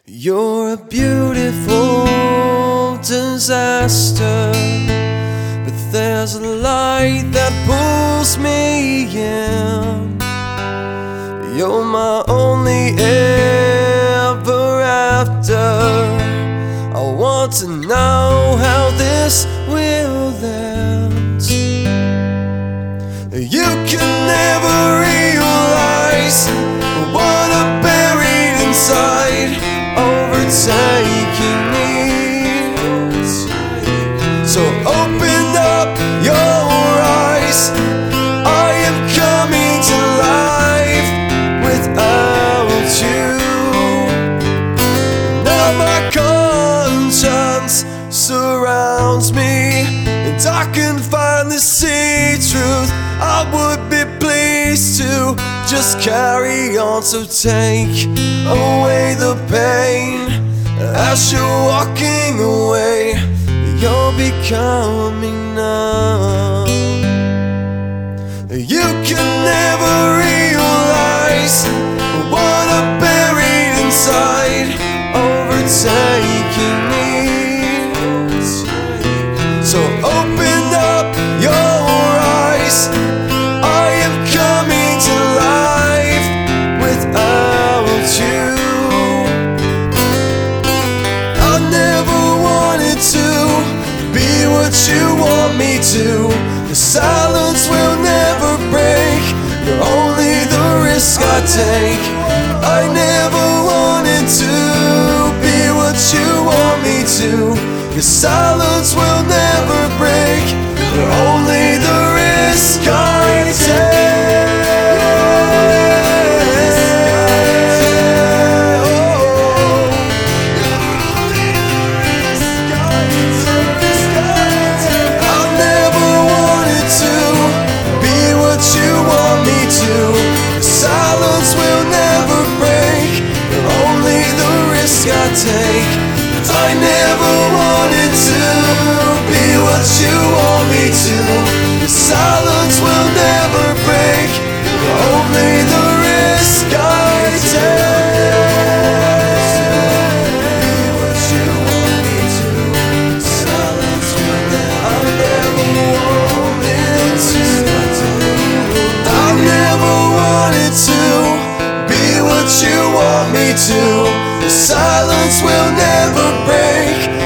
You're a beautiful disaster, but there's a light that pulls me in. You're my only ever after. I want to know how this will end. You can never realize what I'm buried inside, overtaking me. So open up your eyes, I am coming to life without you. Now my conscience surrounds me, and I can finally see truth. I would be pleased to just carry on, so take away the pain. As you're walking away, you're becoming numb. You can never realize what I'm buried inside, overtaking me. So open up your eyes, I am coming to life without you. I never wanted to be what you want me to. The silence will never break, you're only the risk I take. I never wanted to be what you want me to. The silence will never break, you're only the risk I take. I never wanted to be what you want me to. The silence will never break, you're only the risk I take. I never wanted to be what you want me to. The silence will never break, you're only the risk I take. Be what you want me to. The silence will never wanted to. I never wanted to be what you want me to. The silence will never break,